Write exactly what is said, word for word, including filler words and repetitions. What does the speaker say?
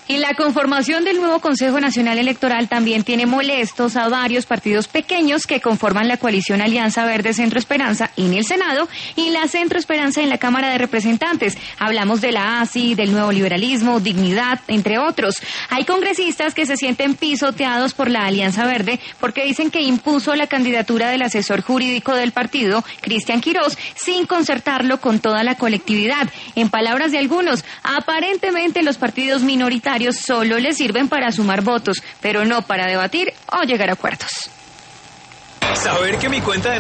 Y la conformación del nuevo Consejo Nacional Electoral también tiene molestos a varios partidos pequeños que conforman la coalición Alianza Verde Centro Esperanza en el Senado y la Centro Esperanza en la Cámara de Representantes. Hablamos de la A S I, del nuevo liberalismo, Dignidad, entre otros. Hay congresistas que se sienten pisoteados por la Alianza Verde porque dicen que impuso la candidatura del asesor jurídico del partido, Cristian Quirós, sin concertarlo con toda la colectividad. En palabras de algunos, aparentemente los partidos minoritarios solo les sirven para sumar votos, pero no para debatir o llegar a acuerdos. Saber que mi cuenta de